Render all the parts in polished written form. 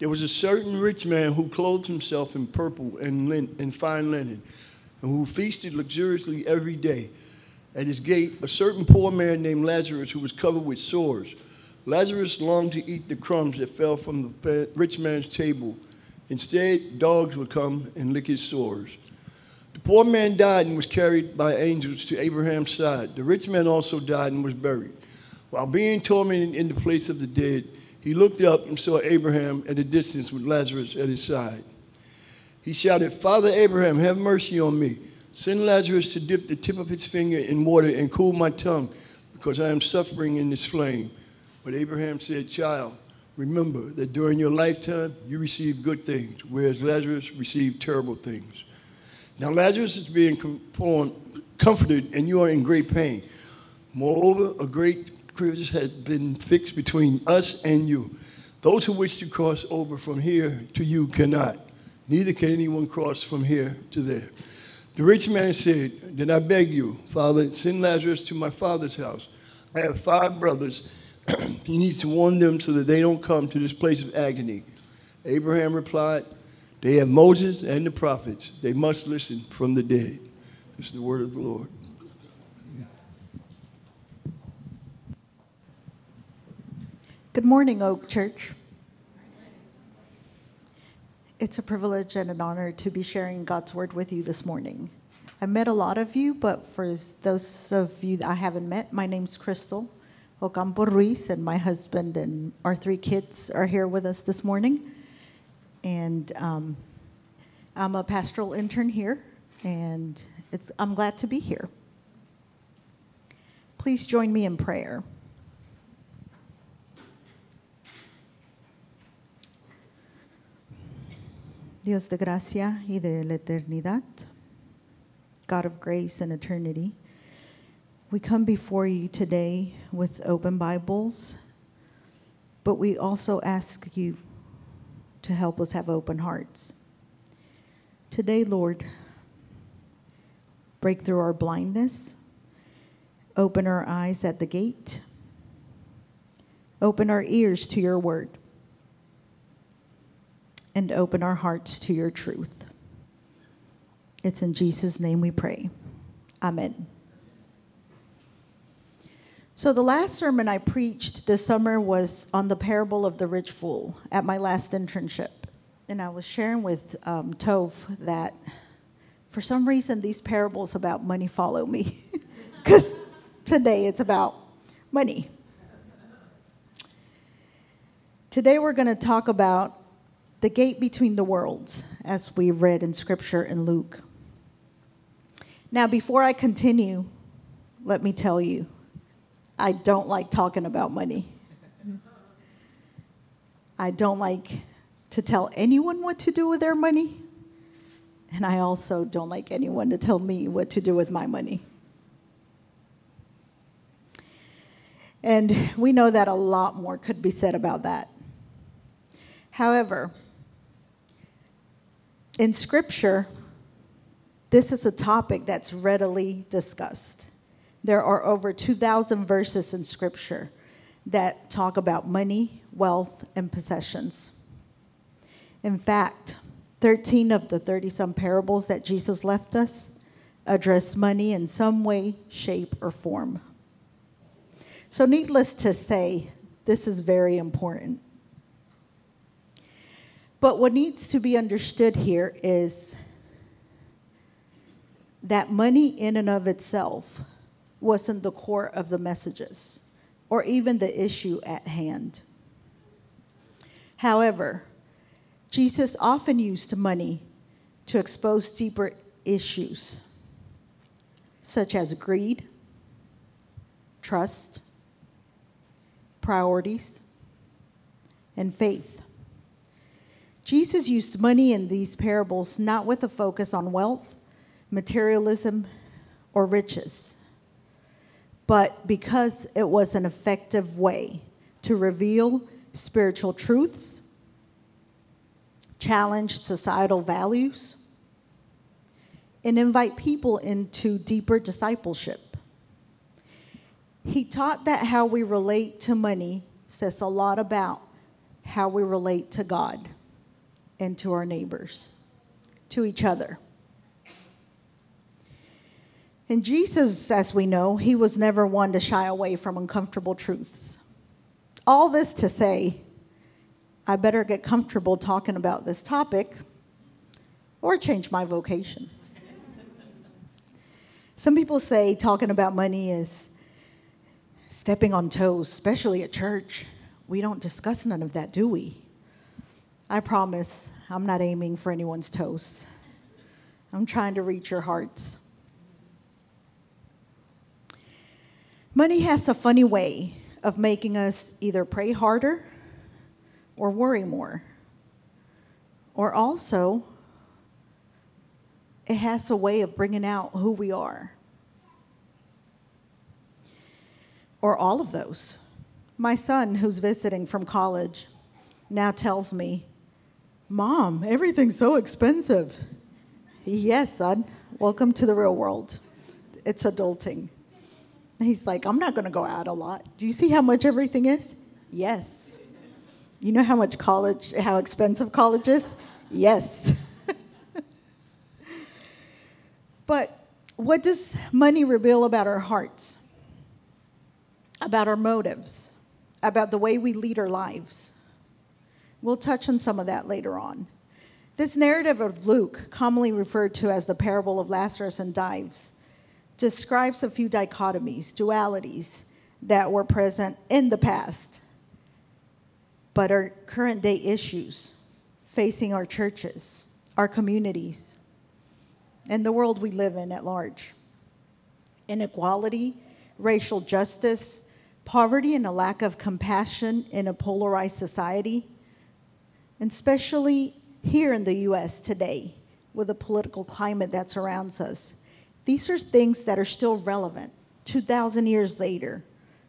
There was a certain rich man who clothed himself in purple and fine linen, and who feasted luxuriously every day. At his gate, a certain poor man named Lazarus, who was covered with sores. Lazarus longed to eat the crumbs that fell from the rich man's table. Instead, dogs would come and lick his sores. The poor man died and was carried by angels to Abraham's side. The rich man also died and was buried. While being tormented in the place of the dead, he looked up and saw Abraham at a distance with Lazarus at his side. He shouted, "Father Abraham, have mercy on me. Send Lazarus to dip the tip of his finger in water and cool my tongue, because I am suffering in this flame." But Abraham said, "Child, remember that during your lifetime you received good things, whereas Lazarus received terrible things. Now Lazarus is being comforted, and you are in great pain. Moreover, a great crevice has been fixed between us and you. Those who wish to cross over from here to you cannot, neither can anyone cross from here to there." The rich man said, "Then I beg you, Father, send Lazarus to my father's house. I have 5 brothers. He needs to warn them so that they don't come to this place of agony." Abraham replied, "They have Moses and the prophets. They must listen from the dead." This is the word of the Lord. Good morning, Oak Church. It's a privilege and an honor to be sharing God's word with you this morning. I met a lot of you, but for those of you that I haven't met, my name's Crystal Ocampo Ruiz, and my husband and our 3 kids are here with us this morning. And I'm a pastoral intern here, and I'm glad to be here. Please join me in prayer. Dios de gracia y de la eternidad, God of grace and eternity, we come before you today with open Bibles, but we also ask you to help us have open hearts. Today, Lord, break through our blindness, open our eyes at the gate, open our ears to your word, and open our hearts to your truth. It's in Jesus' name we pray. Amen. So the last sermon I preached this summer was on the parable of the rich fool at my last internship. And I was sharing with Tove that for some reason these parables about money follow me. Because today it's about money. Today we're going to talk about the gate between the worlds, as we read in Scripture in Luke. Now, before I continue, let me tell you, I don't like talking about money. I don't like to tell anyone what to do with their money, and I also don't like anyone to tell me what to do with my money. And we know that a lot more could be said about that. However, in Scripture, this is a topic that's readily discussed. There are over 2,000 verses in Scripture that talk about money, wealth, and possessions. In fact, 13 of the 30-some parables that Jesus left us address money in some way, shape, or form. So needless to say, this is very important. But what needs to be understood here is that money in and of itself wasn't the core of the messages or even the issue at hand. However, Jesus often used money to expose deeper issues such as greed, trust, priorities, and faith. Jesus used money in these parables not with a focus on wealth, materialism, or riches, but because it was an effective way to reveal spiritual truths, challenge societal values, and invite people into deeper discipleship. He taught that how we relate to money says a lot about how we relate to God and to our neighbors, to each other. And Jesus, as we know, he was never one to shy away from uncomfortable truths. All this to say, I better get comfortable talking about this topic or change my vocation. Some people say talking about money is stepping on toes, especially at church. We don't discuss none of that, do we? I promise I'm not aiming for anyone's toes. I'm trying to reach your hearts. Money has a funny way of making us either pray harder or worry more. Or also, it has a way of bringing out who we are. Or all of those. My son, who's visiting from college, now tells me, "Mom, everything's so expensive." Yes, son, welcome to the real world. It's adulting. He's like, "I'm not going to go out a lot. Do you see how much everything is?" Yes. You know how expensive college is? Yes. But what does money reveal about our hearts? About our motives? About the way we lead our lives? We'll touch on some of that later on. This narrative of Luke, commonly referred to as the parable of Lazarus and Dives, describes a few dichotomies, dualities that were present in the past, but are current day issues facing our churches, our communities, and the world we live in at large. Inequality, racial justice, poverty, and a lack of compassion in a polarized society, and especially here in the U.S. today, with the political climate that surrounds us. These are things that are still relevant 2,000 years later.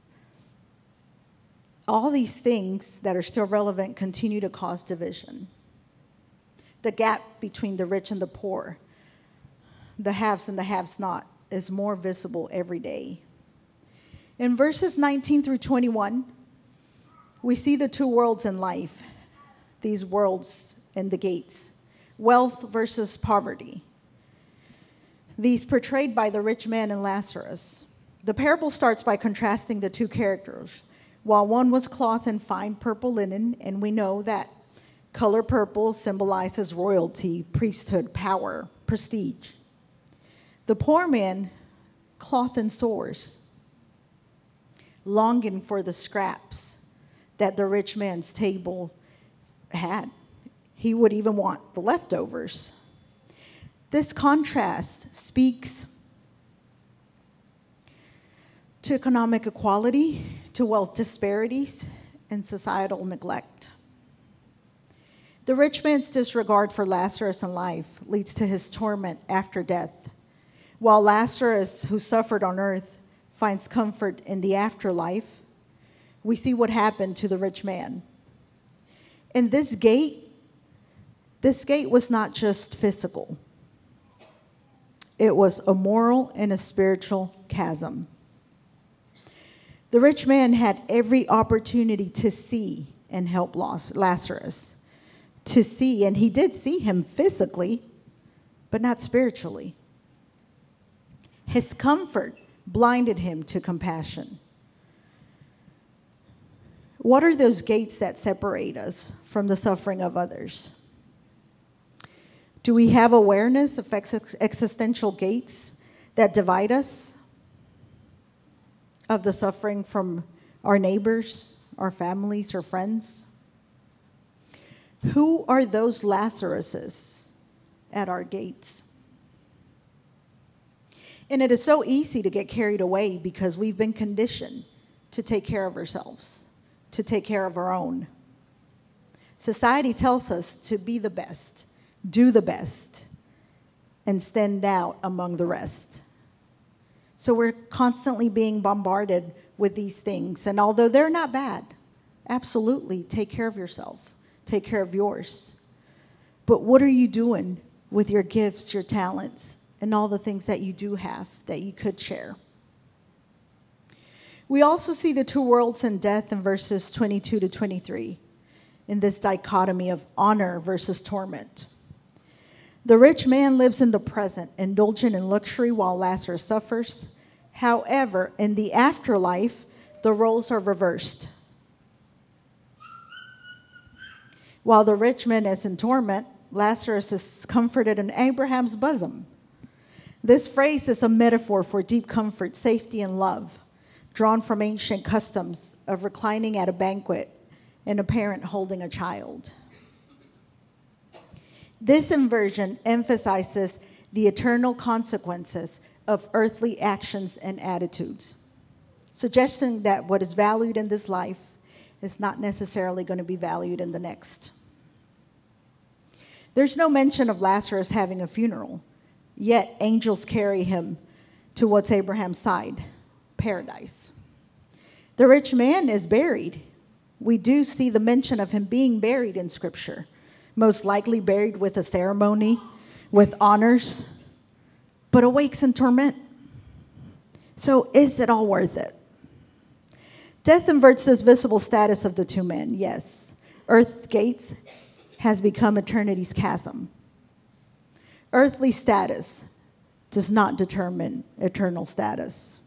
All these things that are still relevant continue to cause division. The gap between the rich and the poor, the haves and the haves not, is more visible every day. In verses 19 through 21, we see the two worlds in life, these worlds and the gates, wealth versus poverty. These portrayed by the rich man and Lazarus. The parable starts by contrasting the two characters. While one was clothed in fine purple linen, and we know that color purple symbolizes royalty, priesthood, power, prestige. The poor man clothed in sores, longing for the scraps that the rich man's table had. He would even want the leftovers. This contrast speaks to economic equality, to wealth disparities, and societal neglect. The rich man's disregard for Lazarus in life leads to his torment after death, while Lazarus, who suffered on earth, finds comfort in the afterlife. We see what happened to the rich man. And this gate was not just physical. It was a moral and a spiritual chasm. The rich man had every opportunity to see and help Lazarus. To see, and he did see him physically, but not spiritually. His comfort blinded him to compassion. What are those gates that separate us from the suffering of others? Do we have awareness of existential gates that divide us? Of the suffering from our neighbors, our families, or friends? Who are those Lazaruses at our gates? And it is so easy to get carried away because we've been conditioned to take care of ourselves, to take care of our own. Society tells us to be the best, do the best, and stand out among the rest. So we're constantly being bombarded with these things. And although they're not bad, absolutely take care of yourself. Take care of yours. But what are you doing with your gifts, your talents, and all the things that you do have that you could share? We also see the two worlds in death in verses 22 to 23. in this dichotomy of honor versus torment. The rich man lives in the present, indulgent in luxury while Lazarus suffers. However, in the afterlife, the roles are reversed. While the rich man is in torment, Lazarus is comforted in Abraham's bosom. This phrase is a metaphor for deep comfort, safety, and love, drawn from ancient customs of reclining at a banquet and a parent holding a child. This inversion emphasizes the eternal consequences of earthly actions and attitudes, suggesting that what is valued in this life is not necessarily going to be valued in the next. There's no mention of Lazarus having a funeral, yet angels carry him towards Abraham's side, paradise. The rich man is buried. We do see the mention of him being buried in Scripture, most likely buried with a ceremony, with honors, but awakes in torment. So is it all worth it? Death inverts this visible status of the two men, yes. Earth's gates has become eternity's chasm. Earthly status does not determine eternal status.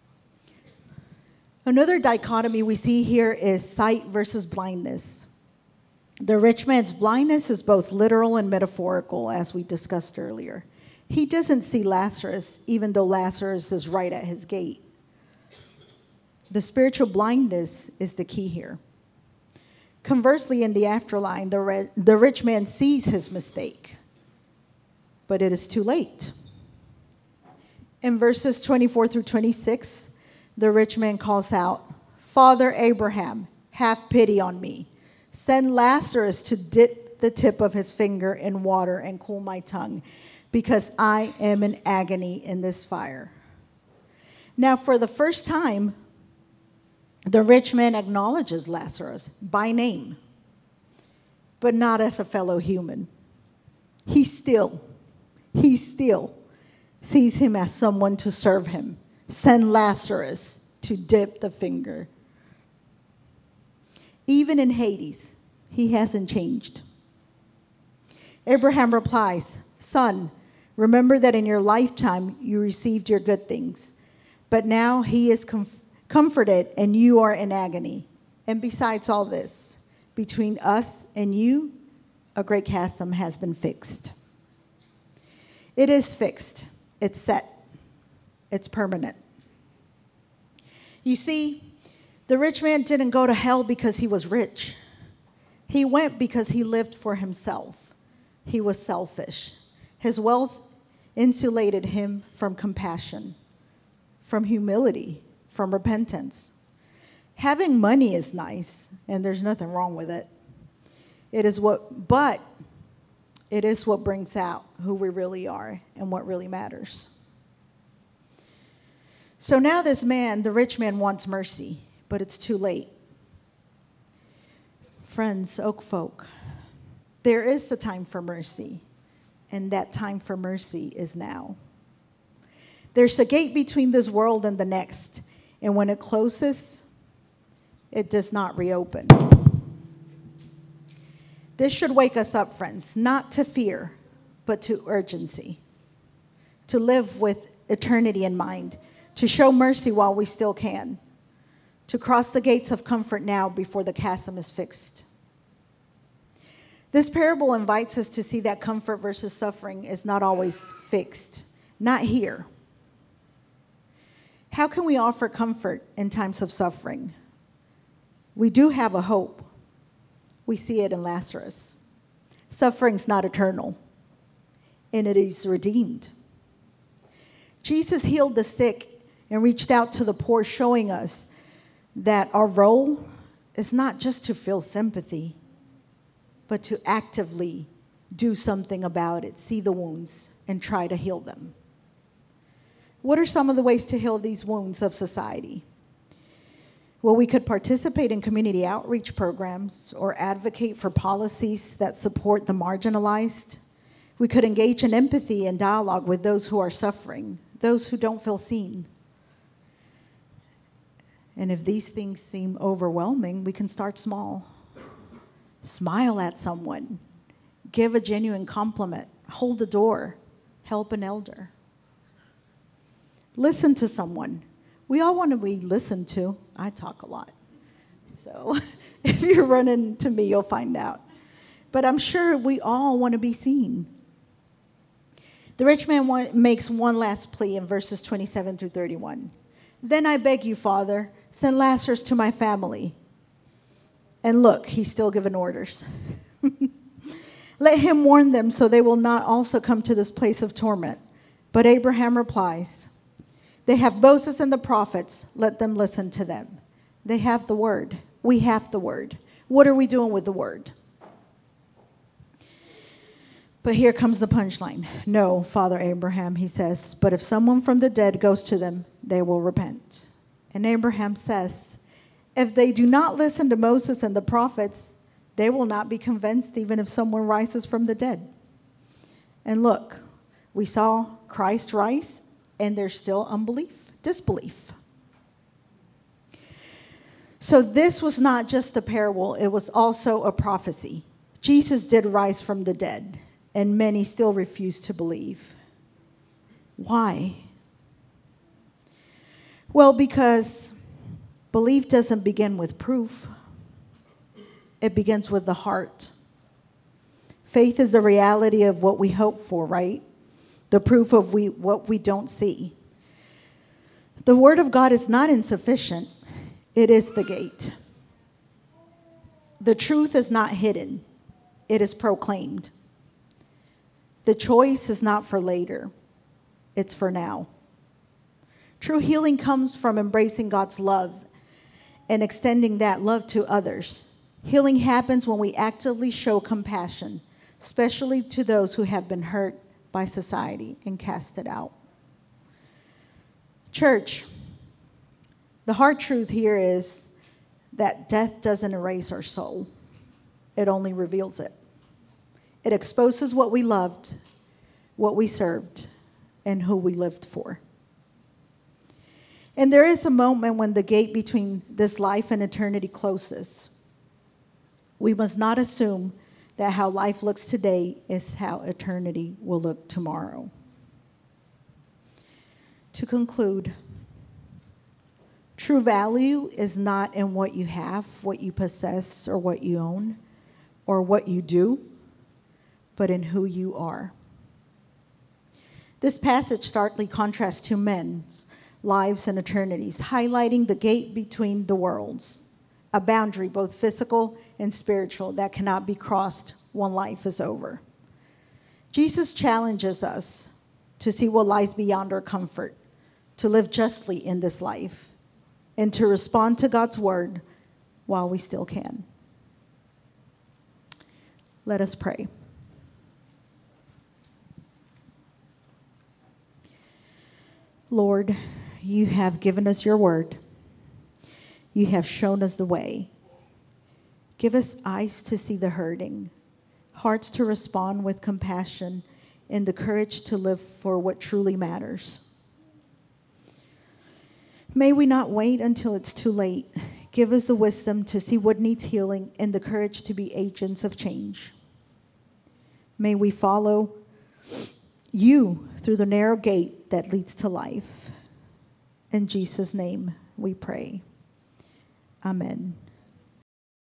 Another dichotomy we see here is sight versus blindness. The rich man's blindness is both literal and metaphorical, as we discussed earlier. He doesn't see Lazarus, even though Lazarus is right at his gate. The spiritual blindness is the key here. Conversely, in the afterlife, the rich man sees his mistake, but it is too late. In verses 24 through 26, the rich man calls out, "Father Abraham, have pity on me. Send Lazarus to dip the tip of his finger in water and cool my tongue, because I am in agony in this fire." Now, for the first time, the rich man acknowledges Lazarus by name, but not as a fellow human. He still sees him as someone to serve him. Send Lazarus to dip the finger. Even in Hades, he hasn't changed. Abraham replies, "Son, remember that in your lifetime you received your good things, but now he is comforted and you are in agony. And besides all this, between us and you, a great chasm has been fixed." It is fixed. It's set. It's permanent. You see, the rich man didn't go to hell because he was rich. He went because he lived for himself. He was selfish. His wealth insulated him from compassion, from humility, from repentance. Having money is nice, and there's nothing wrong with it. But it is what brings out who we really are and what really matters. So now this man, the rich man, wants mercy, but it's too late. Friends, Oak Folk, there is a time for mercy, and that time for mercy is now. There's a gate between this world and the next, and when it closes, it does not reopen. This should wake us up, friends, not to fear, but to urgency, to live with eternity in mind, to show mercy while we still can, to cross the gates of comfort now before the chasm is fixed. This parable invites us to see that comfort versus suffering is not always fixed, not here. How can we offer comfort in times of suffering? We do have a hope. We see it in Lazarus. Suffering's not eternal, and it is redeemed. Jesus healed the sick and reached out to the poor, showing us that our role is not just to feel sympathy, but to actively do something about it, see the wounds, and try to heal them. What are some of the ways to heal these wounds of society? Well, we could participate in community outreach programs or advocate for policies that support the marginalized. We could engage in empathy and dialogue with those who are suffering, those who don't feel seen. And if these things seem overwhelming, we can start small. Smile at someone. Give a genuine compliment. Hold the door. Help an elder. Listen to someone. We all want to be listened to. I talk a lot. So if you run into me, you'll find out. But I'm sure we all want to be seen. The rich man makes one last plea in verses 27 through 31. Then I beg you, Father, send Lazarus to my family. And look, he's still giving orders. Let him warn them so they will not also come to this place of torment. But Abraham replies, they have Moses and the prophets. Let them listen to them. They have the word. We have the word. What are we doing with the word? But here comes the punchline. No, Father Abraham, he says, but if someone from the dead goes to them, they will repent. And Abraham says, if they do not listen to Moses and the prophets, they will not be convinced even if someone rises from the dead. And look, we saw Christ rise, and there's still disbelief. So this was not just a parable, it was also a prophecy. Jesus did rise from the dead, and many still refuse to believe. Why? Well, because belief doesn't begin with proof. It begins with the heart. Faith is the reality of what we hope for, right? The proof of what we don't see. The word of God is not insufficient. It is the gate. The truth is not hidden. It is proclaimed. The choice is not for later. It's for now. True healing comes from embracing God's love and extending that love to others. Healing happens when we actively show compassion, especially to those who have been hurt by society and casted out. Church, the hard truth here is that death doesn't erase our soul. It only reveals it. It exposes what we loved, what we served, and who we lived for. And there is a moment when the gate between this life and eternity closes. We must not assume that how life looks today is how eternity will look tomorrow. To conclude, true value is not in what you have, what you possess, or what you own, or what you do, but in who you are. This passage starkly contrasts two men's lives and eternities, highlighting the gate between the worlds, a boundary both physical and spiritual that cannot be crossed when life is over. Jesus challenges us to see what lies beyond our comfort, to live justly in this life, and to respond to God's word while we still can. Let us pray. Lord, you have given us your word. You have shown us the way. Give us eyes to see the hurting, hearts to respond with compassion, and the courage to live for what truly matters. May we not wait until it's too late. Give us the wisdom to see what needs healing and the courage to be agents of change. May we follow you through the narrow gate that leads to life. In Jesus' name we pray. Amen.